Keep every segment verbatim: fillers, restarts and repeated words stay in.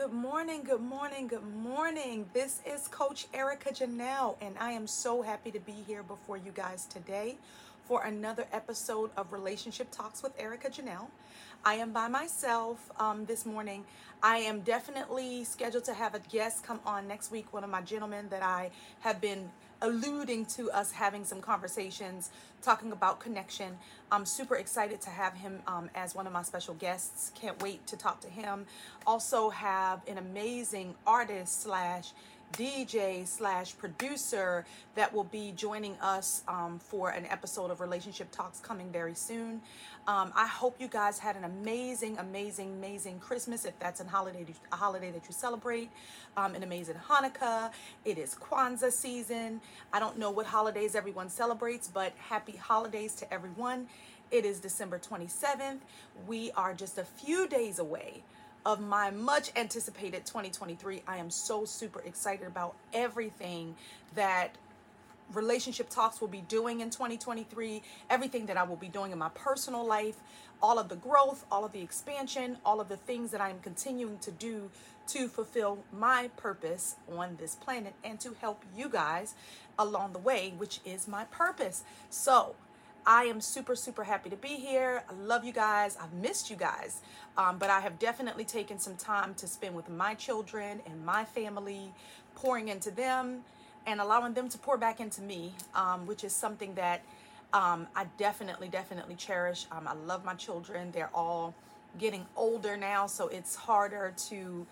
Good morning, good morning, good morning. This is Coach Erica Janelle, and I am so happy to be here before you guys today for another episode of Relationship Talks with Erica Janelle. I am by myself um, this morning. I am definitely scheduled to have a guest come on next week, one of my gentlemen that I have been alluding to us having some conversations talking about connection. I'm super excited to have him um, as one of my special guests. Can't wait to talk to him. Also have an amazing artist slash D J slash producer that will be joining us um, for an episode of Relationship Talks coming very soon. Um, I hope you guys had an amazing, amazing, amazing Christmas. If that's a holiday, a holiday that you celebrate, um, an amazing Hanukkah. It is Kwanzaa season. I don't know what holidays everyone celebrates, but happy holidays to everyone. It is December twenty-seventh. We are just a few days away of my much anticipated twenty twenty-three. I am so super excited about everything that Relationship Talks will be doing in twenty twenty-three, everything that I will be doing in my personal life, all of the growth, all of the expansion, all of the things that I am continuing to do to fulfill my purpose on this planet and to help you guys along the way, which is my purpose. So I am super, super happy to be here. I love you guys. I've missed you guys. Um, but I have definitely taken some time to spend with my children and my family, pouring into them and allowing them to pour back into me, um, which is something that um, I definitely, definitely cherish. Um, I love my children. They're all getting older now, so it's harder to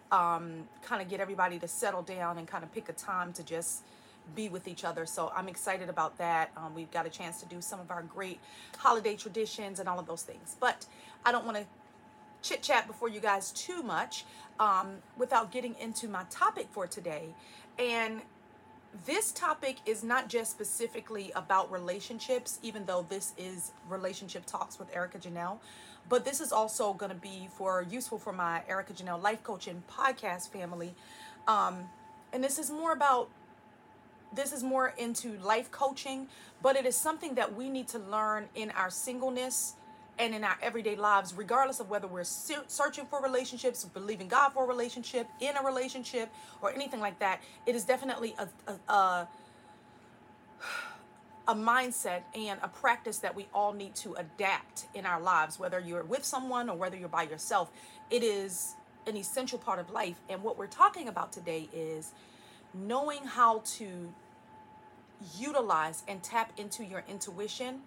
um, kind of get everybody to settle down and kind of pick a time to just be with each other. So I'm excited about that. Um, we've got a chance to do some of our great holiday traditions and all of those things. But I don't want to chit chat before you guys too much um, without getting into my topic for today. And this topic is not just specifically about relationships, even though this is Relationship Talks with Erica Janelle, but this is also going to be for useful for my Erica Janelle Life Coaching podcast family. Um, and this is more about this is more into life coaching, but it is something that we need to learn in our singleness and in our everyday lives, regardless of whether we're searching for relationships, believing God for a relationship, in a relationship, or anything like that. It is definitely a, a, a, a mindset and a practice that we all need to adapt in our lives, whether you're with someone or whether you're by yourself. It is an essential part of life. And what we're talking about today is knowing how to utilize and tap into your intuition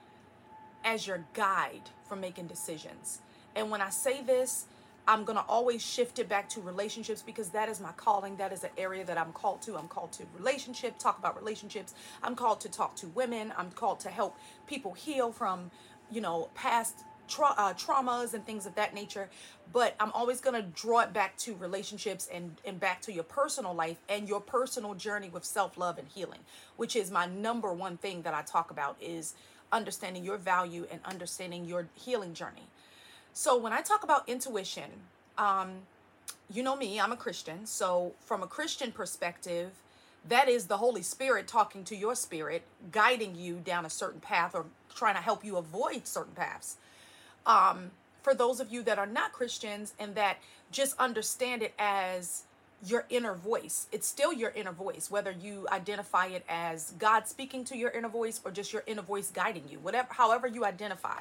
as your guide for making decisions. And when I say this, I'm going to always shift it back to relationships because that is my calling. That is an area that I'm called to. I'm called to relationship, talk about relationships. I'm called to talk to women. I'm called to help people heal from, you know, past tra- uh, traumas and things of that nature. But I'm always going to draw it back to relationships and, and back to your personal life and your personal journey with self-love and healing, which is my number one thing that I talk about is understanding your value and understanding your healing journey. So when I talk about intuition, um, you know me, I'm a Christian. So from a Christian perspective, that is the Holy Spirit talking to your spirit, guiding you down a certain path or trying to help you avoid certain paths. Um, for those of you that are not Christians and that just understand it as your inner voice, it's still your inner voice, whether you identify it as God speaking to your inner voice or just your inner voice guiding you, whatever, however you identify.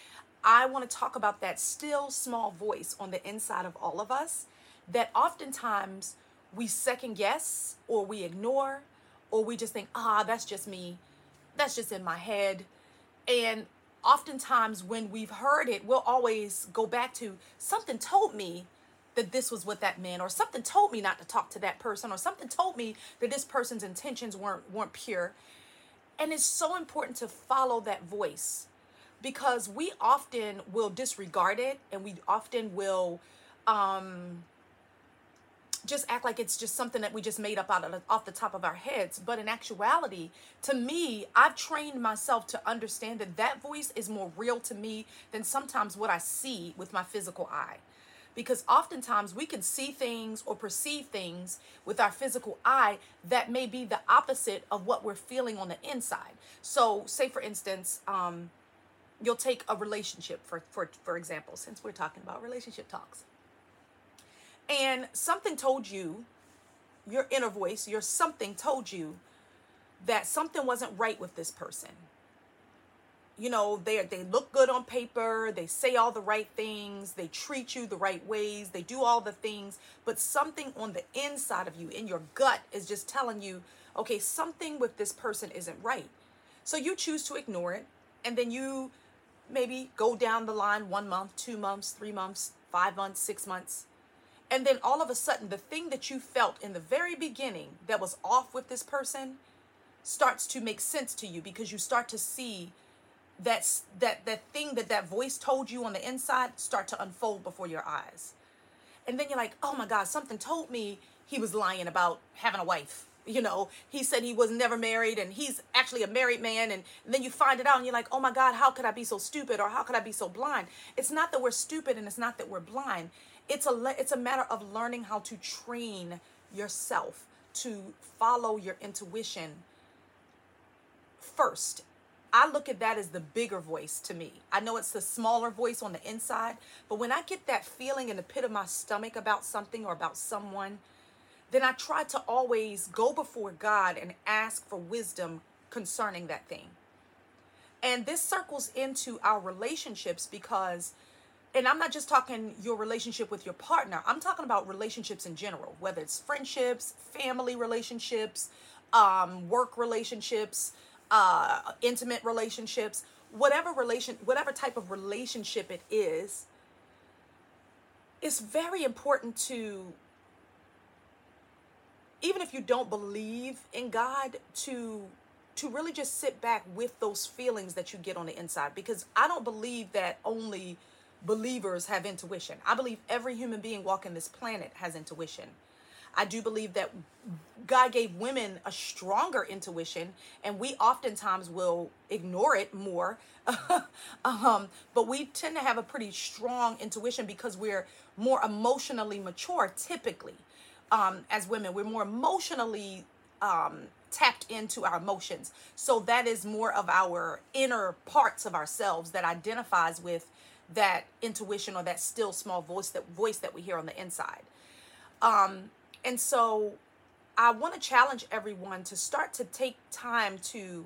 I want to talk about that still small voice on the inside of all of us that oftentimes we second guess or we ignore or we just think, ah, that's just me. That's just in my head. And oftentimes when we've heard it, we'll always go back to something told me that this was what that meant, or something told me not to talk to that person, or something told me that this person's intentions weren't weren't pure. And it's so important to follow that voice because we often will disregard it and we often will um, just act like it's just something that we just made up out of the, off the top of our heads. But in actuality, to me, I've trained myself to understand that that voice is more real to me than sometimes what I see with my physical eye. Because oftentimes we can see things or perceive things with our physical eye that may be the opposite of what we're feeling on the inside. So say for instance, um, you'll take a relationship for, for, for example, since we're talking about relationship talks. And something told you, your inner voice, your something told you that something wasn't right with this person. You know, they they look good on paper, they say all the right things, they treat you the right ways, they do all the things, but something on the inside of you, in your gut, is just telling you, okay, something with this person isn't right. So you choose to ignore it, and then you maybe go down the line one month, two months, three months, five months, six months. And then all of a sudden, the thing that you felt in the very beginning that was off with this person starts to make sense to you, because you start to see that's that that thing that that voice told you on the inside start to unfold before your eyes. And then you're like, oh my God, something told me he was lying about having a wife. You know, he said he was never married and he's actually a married man. And, and then you find it out and you're like, oh my God, how could I be so stupid? Or how could I be so blind? It's not that we're stupid and it's not that we're blind. It's a, le- it's a matter of learning how to train yourself to follow your intuition first. I look at that as the bigger voice to me. I know it's the smaller voice on the inside, but when I get that feeling in the pit of my stomach about something or about someone, then I try to always go before God and ask for wisdom concerning that thing. And this circles into our relationships because, and I'm not just talking your relationship with your partner, I'm talking about relationships in general, whether it's friendships, family relationships, um, work relationships, uh, intimate relationships, whatever relation, whatever type of relationship it is, it's very important to, even if you don't believe in God, to to really just sit back with those feelings that you get on the inside. Because I don't believe that only believers have intuition. I believe every human being walking this planet has intuition. I do believe that God gave women a stronger intuition, and we oftentimes will ignore it more. um, but we tend to have a pretty strong intuition because we're more emotionally mature, typically. Um, as women, we're more emotionally um, tapped into our emotions. So that is more of our inner parts of ourselves that identifies with that intuition or that still small voice, that voice that we hear on the inside. Um, and so I want to challenge everyone to start to take time to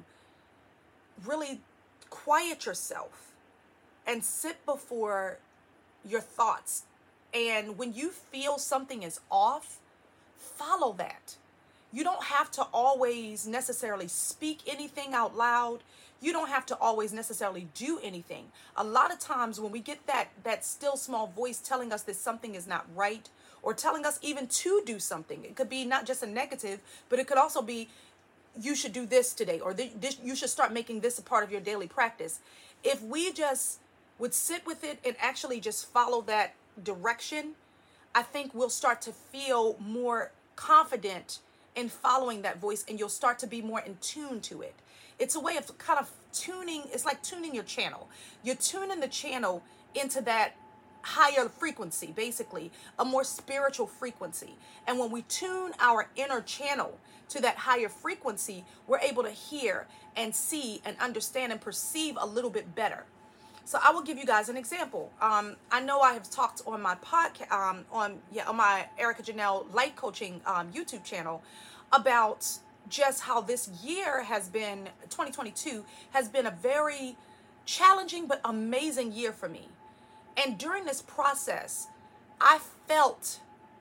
really quiet yourself and sit before your thoughts. And when you feel something is off, follow that. You don't have to always necessarily speak anything out loud. You don't have to always necessarily do anything. A lot of times when we get that that still small voice telling us that something is not right, or telling us even to do something, it could be not just a negative, but it could also be, you should do this today, or this, you should start making this a part of your daily practice. If we just would sit with it and actually just follow that direction, I think we'll start to feel more confident in following that voice, and you'll start to be more in tune to it. It's a way of kind of tuning. It's like tuning your channel. You're tuning the channel into that higher frequency, basically a more spiritual frequency. And when we tune our inner channel to that higher frequency, we're able to hear and see and understand and perceive a little bit better. So I will give you guys an example. Um, I know I have talked on my podcast, um, on yeah, on my Erica Janelle Life Coaching um, YouTube channel about just how this year has been, twenty twenty-two has been a very challenging but amazing year for me. And during this process, I felt,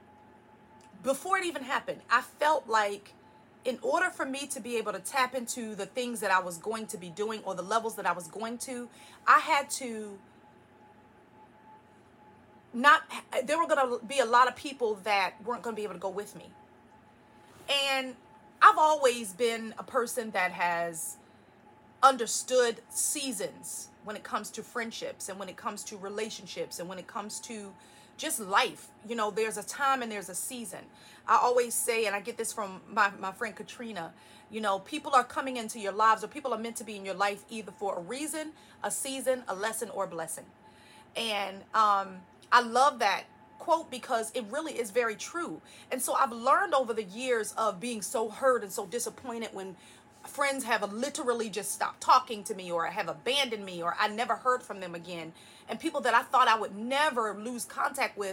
before it even happened, I felt like in order for me to be able to tap into the things that I was going to be doing, or the levels that I was going to, I had to not, there were going to be a lot of people that weren't going to be able to go with me. And I've always been a person that has understood seasons when it comes to friendships, and when it comes to relationships, and when it comes to just life. You know, there's a time and there's a season. I always say, and I get this from my, my friend Katrina, you know, people are coming into your lives, or people are meant to be in your life either for a reason, a season, a lesson, or a blessing. And um, I love that quote because it really is very true. And so I've learned over the years of being so hurt and so disappointed when friends have literally just stopped talking to me, or have abandoned me, or I never heard from them again. And people that I thought I would never lose contact with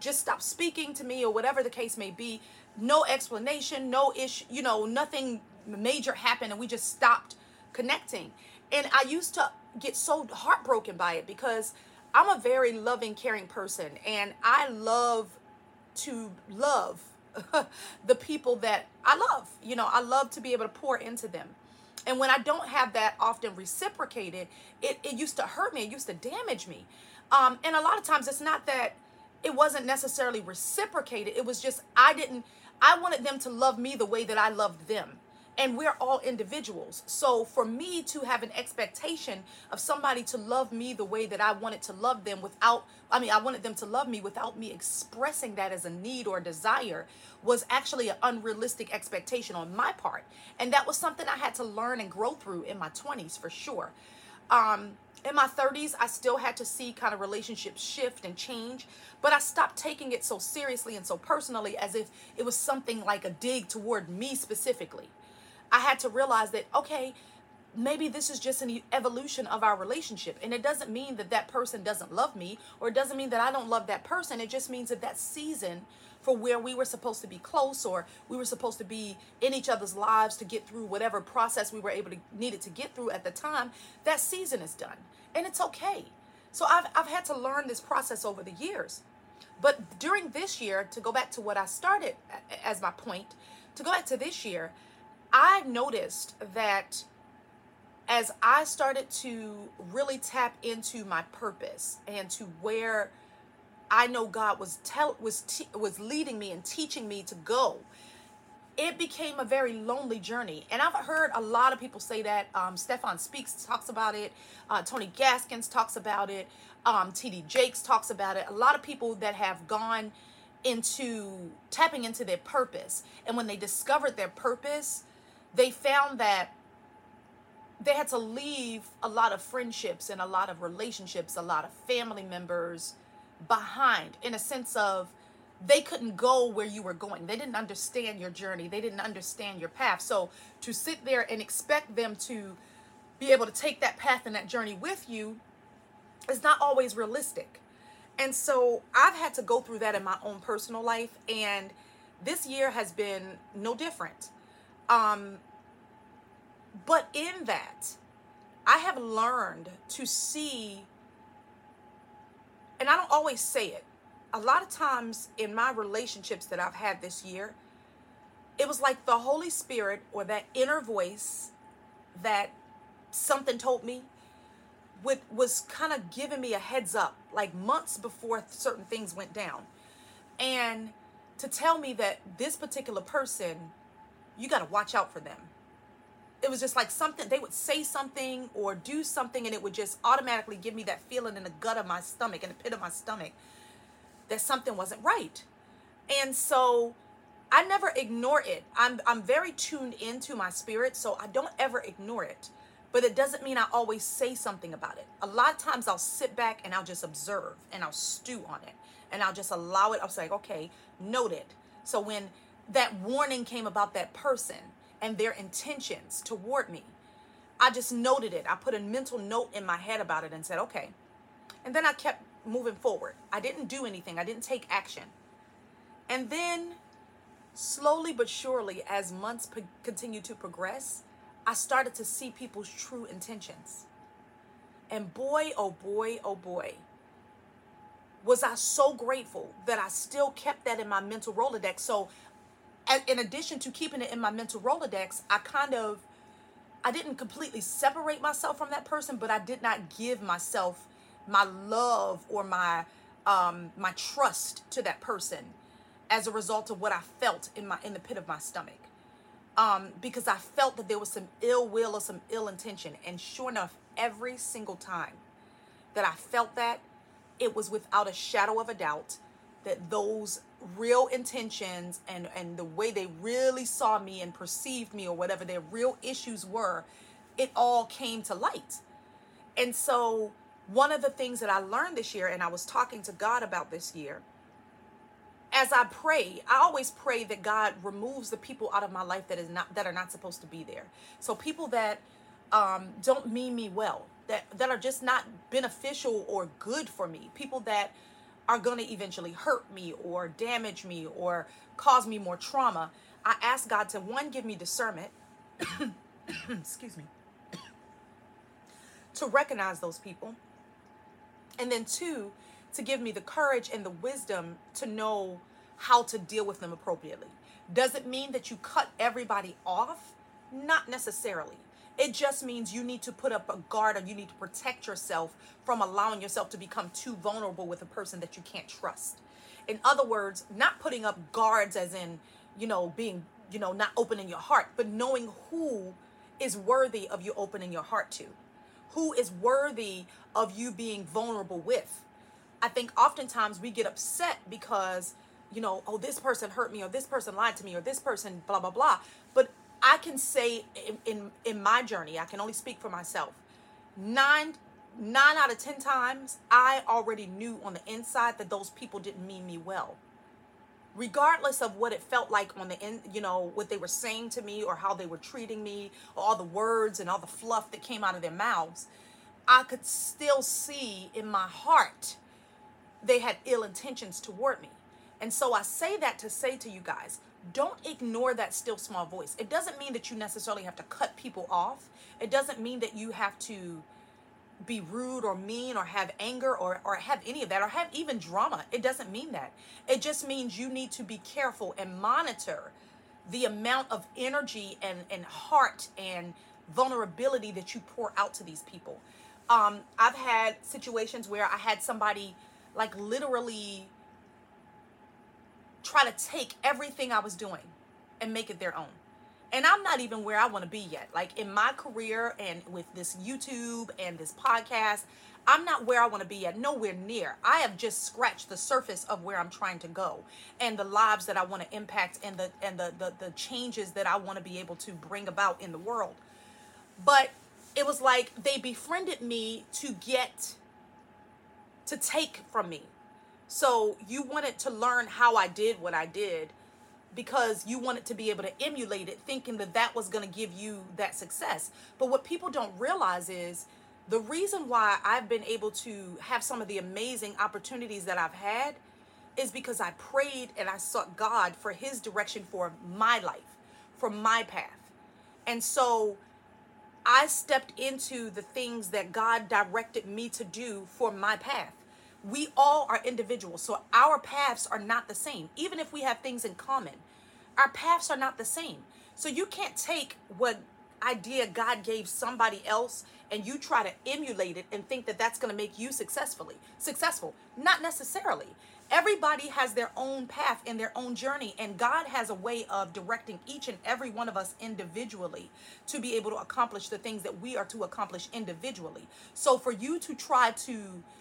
just stopped speaking to me or whatever the case may be. No explanation, no issue, you know, nothing major happened, and we just stopped connecting. And I used to get so heartbroken by it because I'm a very loving, caring person, and I love to love the people that I love. You know, I love to be able to pour into them. And when I don't have that often reciprocated, it, it used to hurt me. It used to damage me. Um, and a lot of times it's not that it wasn't necessarily reciprocated. It was just, I didn't, I wanted them to love me the way that I loved them. And we're all individuals. So for me to have an expectation of somebody to love me the way that I wanted to love them without, I mean, I wanted them to love me without me expressing that as a need or desire was actually an unrealistic expectation on my part. And that was something I had to learn and grow through in my twenties for sure. Um, in my thirties, I still had to see kind of relationships shift and change, but I stopped taking it so seriously and so personally as if it was something like a dig toward me specifically. I had to realize that, okay, maybe this is just an evolution of our relationship. And it doesn't mean that that person doesn't love me, or it doesn't mean that I don't love that person. It just means that that season for where we were supposed to be close, or we were supposed to be in each other's lives to get through whatever process we were able to needed to get through at the time, that season is done. And it's okay. So I've, I've had to learn this process over the years. But during this year, to go back to what I started as my point, to go back to this year, I noticed that as I started to really tap into my purpose and to where I know God was tell was te- was leading me and teaching me to go, it became a very lonely journey. And I've heard a lot of people say that. Um, Stefan Speaks talks about it. Uh, Tony Gaskins talks about it. Um, T D Jakes talks about it. A lot of people that have gone into tapping into their purpose, and when they discovered their purpose, they found that they had to leave a lot of friendships and a lot of relationships, a lot of family members behind, in a sense of they couldn't go where you were going. They didn't understand your journey. They didn't understand your path. So to sit there and expect them to be able to take that path and that journey with you is not always realistic. And so I've had to go through that in my own personal life. And this year has been no different. Um, but in that, I have learned to see, and I don't always say it, a lot of times in my relationships that I've had this year, it was like the Holy Spirit or that inner voice that something told me with, was kind of giving me a heads up, like months before certain things went down. And to tell me that this particular person, you got to watch out for them. It was just like something, they would say something or do something, and it would just automatically give me that feeling in the gut of my stomach, in the pit of my stomach, that something wasn't right. And so I never ignore it. I'm I'm very tuned into my spirit, so I don't ever ignore it. But it doesn't mean I always say something about it. A lot of times I'll sit back and I'll just observe and I'll stew on it. And I'll just allow it. I was like, okay, noted. So when that warning came about that person and their intentions toward me, I just noted it. I put a mental note in my head about it and said, okay. And then I kept moving forward. I didn't do anything. I didn't take action. And then slowly but surely, as months p- continued to progress, I started to see people's true intentions. And boy, oh boy, oh boy, was I so grateful that I still kept that in my mental Rolodex. So in addition to keeping it in my mental Rolodex, I kind of, I didn't completely separate myself from that person, but I did not give myself my love or my um, my trust to that person as a result of what I felt in my in the pit of my stomach. Um, because I felt that there was some ill will or some ill intention. And sure enough, every single time that I felt that, it was without a shadow of a doubt that those real intentions and, and the way they really saw me and perceived me, or whatever their real issues were, it all came to light. And so one of the things that I learned this year, and I was talking to God about this year, as I pray, I always pray that God removes the people out of my life that is not that are not supposed to be there. So people that um, don't mean me well, that that are just not beneficial or good for me. People that are going to eventually hurt me or damage me or cause me more trauma, I ask God to, one, give me discernment, excuse me, to recognize those people. And then two, to give me the courage and the wisdom to know how to deal with them appropriately. Does it mean that you cut everybody off? Not necessarily. It just means you need to put up a guard, or you need to protect yourself from allowing yourself to become too vulnerable with a person that you can't trust. In other words, not putting up guards as in, you know, being, you know, not opening your heart, but knowing who is worthy of you opening your heart to, who is worthy of you being vulnerable with. I think oftentimes we get upset because, you know, oh, this person hurt me, or this person lied to me, or this person blah, blah, blah. But I can say in, in, in my journey, I can only speak for myself. Nine, nine out of ten times, I already knew on the inside that those people didn't mean me well. Regardless of what it felt like on the end, you know, what they were saying to me or how they were treating me, or all the words and all the fluff that came out of their mouths, I could still see in my heart they had ill intentions toward me. And so I say that to say to you guys, don't ignore that still small voice. It doesn't mean that you necessarily have to cut people off. It doesn't mean that you have to be rude or mean or have anger or, or have any of that, or have even drama. It doesn't mean that. It just means you need to be careful and monitor the amount of energy and, and heart and vulnerability that you pour out to these people. Um, I've had situations where I had somebody like literally try to take everything I was doing and make it their own. And I'm not even where I want to be yet. Like in my career and with this YouTube and this podcast, I'm not where I want to be yet, nowhere near. I have just scratched the surface of where I'm trying to go and the lives that I want to impact and the and the the, the changes that I want to be able to bring about in the world. But it was like they befriended me to get, to take from me. So you wanted to learn how I did what I did because you wanted to be able to emulate it, thinking that that was going to give you that success. But what people don't realize is the reason why I've been able to have some of the amazing opportunities that I've had is because I prayed and I sought God for his direction for my life, for my path. And so I stepped into the things that God directed me to do for my path. We all are individuals, so our paths are not the same. Even if we have things in common, our paths are not the same. So you can't take what idea God gave somebody else and you try to emulate it and think that that's going to make you successfully successful. Not necessarily. Everybody has their own path and their own journey, and God has a way of directing each and every one of us individually to be able to accomplish the things that we are to accomplish individually. So for you to try to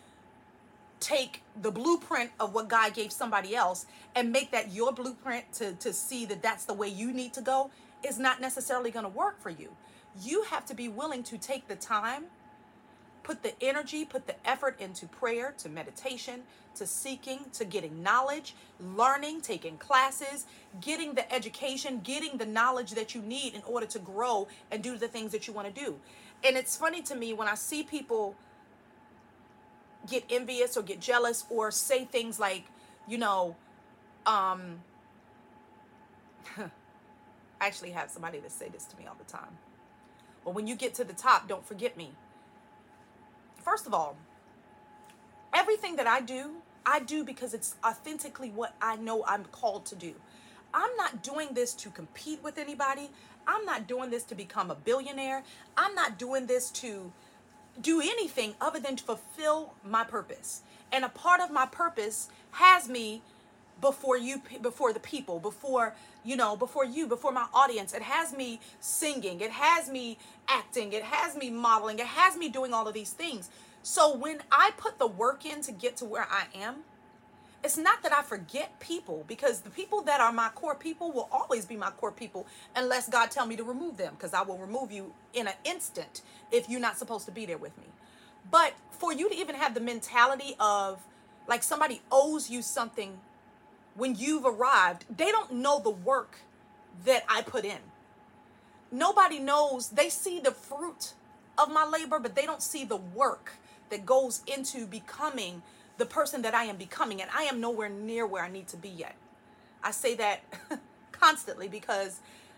take the blueprint of what God gave somebody else and make that your blueprint to, to see that that's the way you need to go is not necessarily going to work for you. You have to be willing to take the time, put the energy, put the effort into prayer, to meditation, to seeking, to getting knowledge, learning, taking classes, getting the education, getting the knowledge that you need in order to grow and do the things that you want to do. And it's funny to me when I see people get envious or get jealous or say things like, you know, um, I actually have somebody that say this to me all the time. Well, when you get to the top, don't forget me. First of all, everything that I do, I do because it's authentically what I know I'm called to do. I'm not doing this to compete with anybody. I'm not doing this to become a billionaire. I'm not doing this to do anything other than to fulfill my purpose. And a part of my purpose has me before you, before the people, before, you know, before you, before my audience. It has me singing. It has me acting. It has me modeling. It has me doing all of these things. So when I put the work in to get to where I am, it's not that I forget people, because the people that are my core people will always be my core people unless God tell me to remove them, because I will remove you in an instant if you're not supposed to be there with me. But for you to even have the mentality of like somebody owes you something when you've arrived, they don't know the work that I put in. Nobody knows. They see the fruit of my labor, but they don't see the work that goes into becoming the person that I am becoming, and I am nowhere near where I need to be yet. I say that constantly because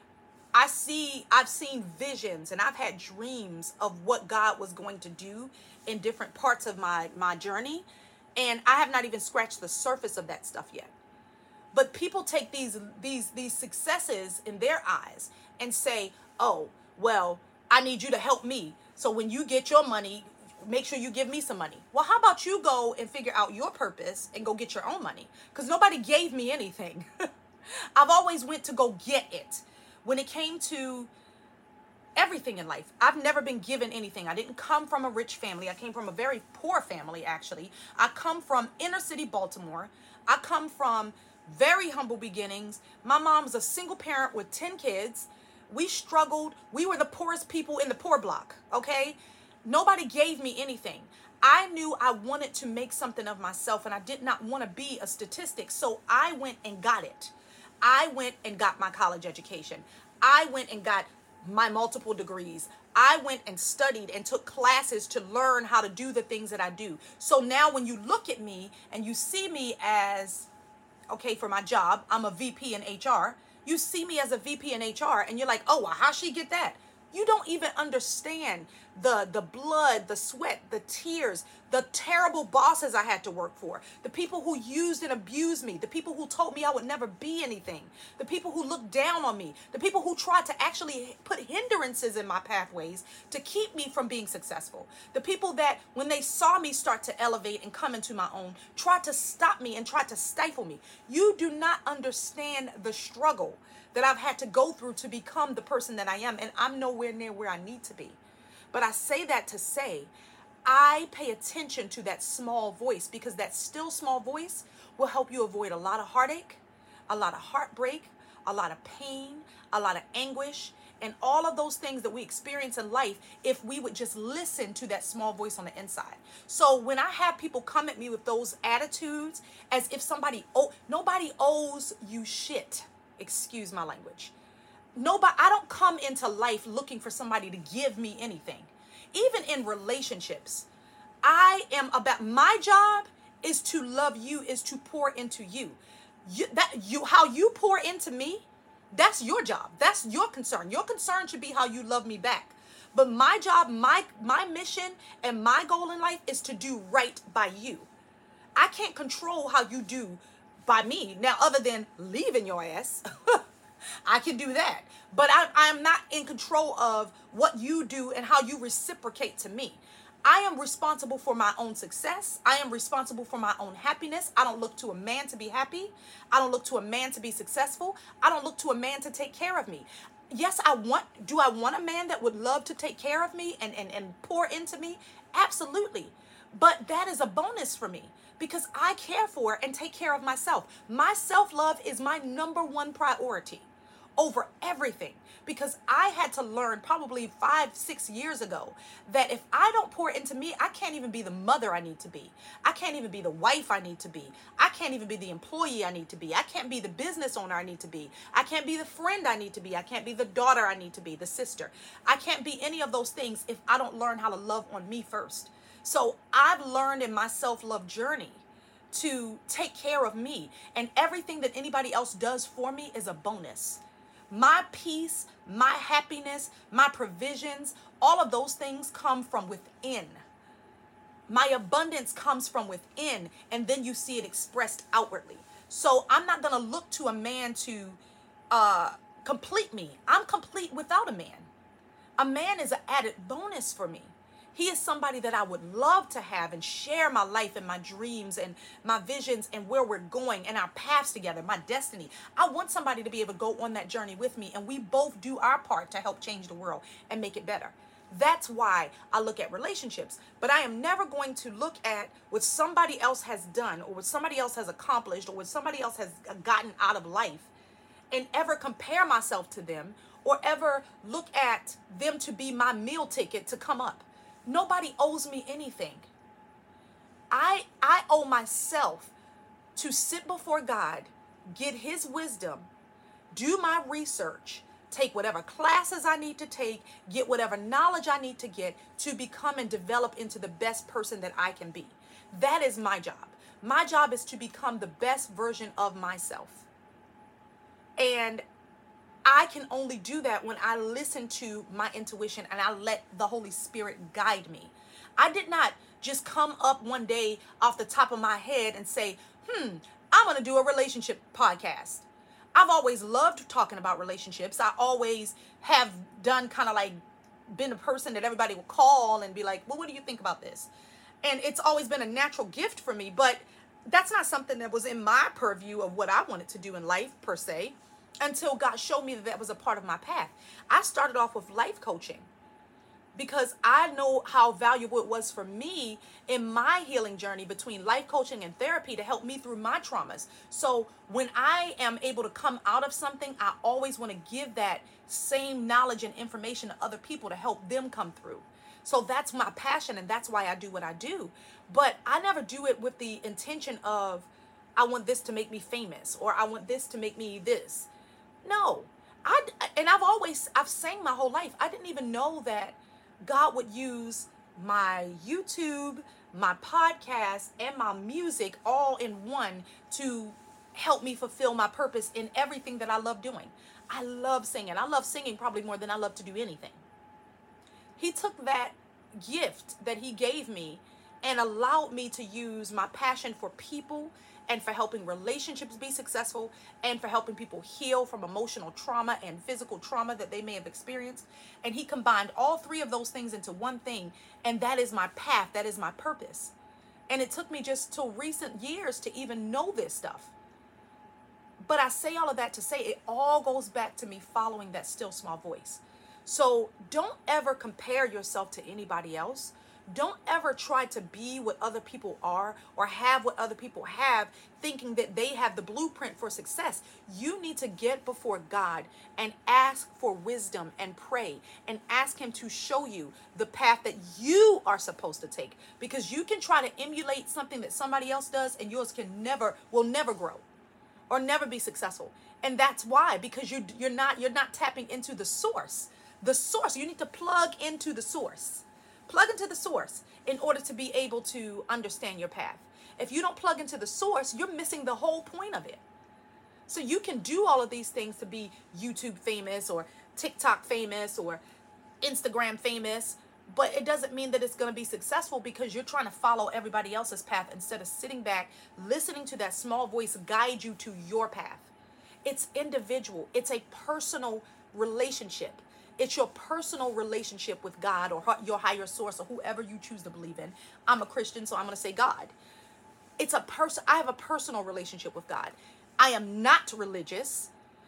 I see, I've seen visions and I've had dreams of what God was going to do in different parts of my, my journey. And I have not even scratched the surface of that stuff yet. But people take these, these, these successes in their eyes and say, oh, well, I need you to help me. So when you get your money, make sure you give me some money. Well, how about you go and figure out your purpose and go get your own money? Because nobody gave me anything. I've always went to go get it. When it came to everything in life, I've never been given anything. I didn't come from a rich family. I came from a very poor family, actually. I come from inner city Baltimore. I come from very humble beginnings. My mom's a single parent with ten kids. We struggled. We were the poorest people in the poor block, okay? Nobody gave me anything. I knew I wanted to make something of myself, and I did not want to be a statistic, so I went and got it. I went and got my college education. I went and got my multiple degrees. I went and studied and took classes to learn how to do the things that I do. So now when you look at me and you see me as, okay, for my job, I'm a V P in H R. You see me as a V P in H R and you're like, oh, well, how'd she get that? You don't even understand the, the blood, the sweat, the tears, the terrible bosses I had to work for, the people who used and abused me, the people who told me I would never be anything, the people who looked down on me, the people who tried to actually put hindrances in my pathways to keep me from being successful, the people that when they saw me start to elevate and come into my own, tried to stop me and tried to stifle me. You do not understand the struggle that I've had to go through to become the person that I am, and I'm nowhere near where I need to be. But I say that to say, I pay attention to that small voice, because that still small voice will help you avoid a lot of heartache, a lot of heartbreak, a lot of pain, a lot of anguish, and all of those things that we experience in life if we would just listen to that small voice on the inside. So when I have people come at me with those attitudes as if somebody, oh, nobody owes you shit. Excuse my language. Nobody, I don't come into life looking for somebody to give me anything. Even in relationships, I am about, my job is to love you, is to pour into you. You that you how you pour into me, that's your job. That's your concern. Your concern should be how you love me back. But my job, my my mission and my goal in life is to do right by you. I can't control how you do by me. Now, other than leaving your ass, I can do that. But I, I'm not in control of what you do and how you reciprocate to me. I am responsible for my own success. I am responsible for my own happiness. I don't look to a man to be happy. I don't look to a man to be successful. I don't look to a man to take care of me. Yes, I want, do I want a man that would love to take care of me and, and, and pour into me? Absolutely. But that is a bonus for me, because I care for and take care of myself. My self-love is my number one priority over everything, because I had to learn probably five, six years ago that if I don't pour into me, I can't even be the mother I need to be. I can't even be the wife I need to be. I can't even be the employee I need to be. I can't be the business owner I need to be. I can't be the friend I need to be. I can't be the daughter I need to be, the sister. I can't be any of those things if I don't learn how to love on me first. So I've learned in my self-love journey to take care of me, and everything that anybody else does for me is a bonus. My peace, my happiness, my provisions, all of those things come from within. My abundance comes from within, and then you see it expressed outwardly. So I'm not going to look to a man to uh, complete me. I'm complete without a man. A man is an added bonus for me. He is somebody that I would love to have and share my life and my dreams and my visions and where we're going and our paths together, my destiny. I want somebody to be able to go on that journey with me, and we both do our part to help change the world and make it better. That's why I look at relationships. But I am never going to look at what somebody else has done or what somebody else has accomplished or what somebody else has gotten out of life and ever compare myself to them or ever look at them to be my meal ticket to come up. Nobody owes me anything. I I owe myself to sit before God, get his wisdom, do my research, take whatever classes I need to take, get whatever knowledge I need to get to become and develop into the best person that I can be. That is my job. My job is to become the best version of myself. And I can only do that when I listen to my intuition and I let the Holy Spirit guide me. I did not just come up one day off the top of my head and say, hmm, I'm going to do a relationship podcast. I've always loved talking about relationships. I always have done kind of like been a person that everybody will call and be like, well, what do you think about this? And it's always been a natural gift for me, but that's not something that was in my purview of what I wanted to do in life per se, until God showed me that that was a part of my path. I started off with life coaching because I know how valuable it was for me in my healing journey between life coaching and therapy to help me through my traumas. So when I am able to come out of something, I always want to give that same knowledge and information to other people to help them come through. So that's my passion, and that's why I do what I do. But I never do it with the intention of, I want this to make me famous, or I want this to make me this. No, I, and I've always, I've sang my whole life. I didn't even know that God would use my YouTube, my podcast, and my music all in one to help me fulfill my purpose in everything that I love doing. I love singing. I love singing probably more than I love to do anything. He took that gift that he gave me and allowed me to use my passion for people and for helping relationships be successful and for helping people heal from emotional trauma and physical trauma that they may have experienced. And he combined all three of those things into one thing. And that is my path. That is my purpose. And it took me just till recent years to even know this stuff. But I say all of that to say it all goes back to me following that still small voice. So don't ever compare yourself to anybody else. Don't ever try to be what other people are or have what other people have, thinking that they have the blueprint for success. You need to get before God and ask for wisdom and pray and ask him to show you the path that you are supposed to take, because you can try to emulate something that somebody else does and yours can never, will never grow or never be successful. And that's why, because you, you're not, you're not tapping into the source. The source, you need to plug into the source. Plug into the source in order to be able to understand your path. If you don't plug into the source, you're missing the whole point of it. So you can do all of these things to be YouTube famous or TikTok famous or Instagram famous, but it doesn't mean that it's going to be successful because you're trying to follow everybody else's path instead of sitting back, listening to that small voice guide you to your path. It's individual. It's a personal relationship. It's your personal relationship with God or your higher source or whoever you choose to believe in. I'm a Christian, so I'm going to say God. It's a person. I have a personal relationship with God. I am not religious.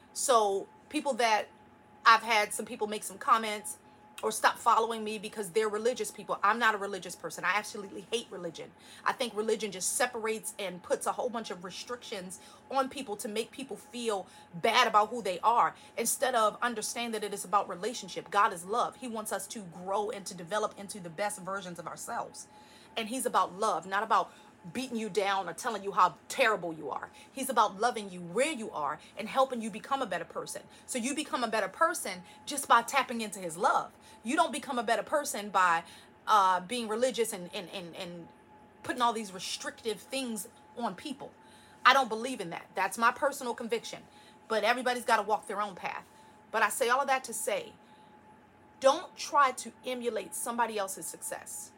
So people that I've had some people make some comments or stop following me because they're religious people. I'm not a religious person. I absolutely hate religion. I think religion just separates and puts a whole bunch of restrictions on people to make people feel bad about who they are, instead of understand that it is about relationship. God is love. He wants us to grow and to develop into the best versions of ourselves. And he's about love, not about beating you down or telling you how terrible you are. He's about loving you where you are and helping you become a better person. So you become a better person just by tapping into his love. You don't become a better person by uh, being religious and, and, and, and putting all these restrictive things on people. I don't believe in that. That's my personal conviction. But everybody's got to walk their own path. But I say all of that to say, don't try to emulate somebody else's success.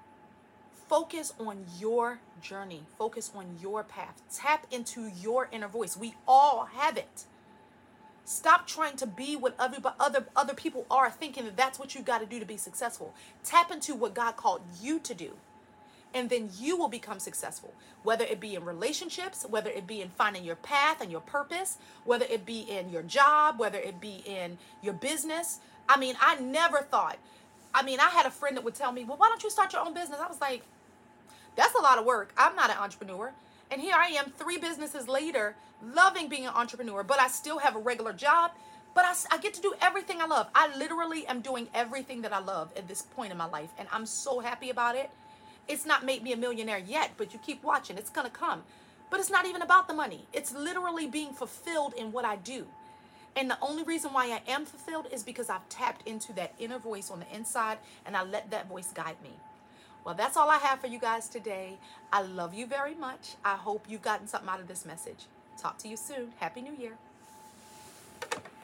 Focus on your journey. Focus on your path. Tap into your inner voice. We all have it. Stop trying to be what other, other, other people are, thinking that that's what you got to do to be successful. Tap into what God called you to do. And then you will become successful, whether it be in relationships, whether it be in finding your path and your purpose, whether it be in your job, whether it be in your business. I mean, I never thought, I mean, I had a friend that would tell me, well, why don't you start your own business? I was like, that's a lot of work. I'm not an entrepreneur. And here I am three businesses later, loving being an entrepreneur, but I still have a regular job, but I, I get to do everything I love. I literally am doing everything that I love at this point in my life, and I'm so happy about it. It's not made me a millionaire yet, but you keep watching. It's going to come. But it's not even about the money. It's literally being fulfilled in what I do. And the only reason why I am fulfilled is because I've tapped into that inner voice on the inside, and I let that voice guide me. Well, that's all I have for you guys today. I love you very much. I hope you've gotten something out of this message. Talk to you soon. Happy New Year.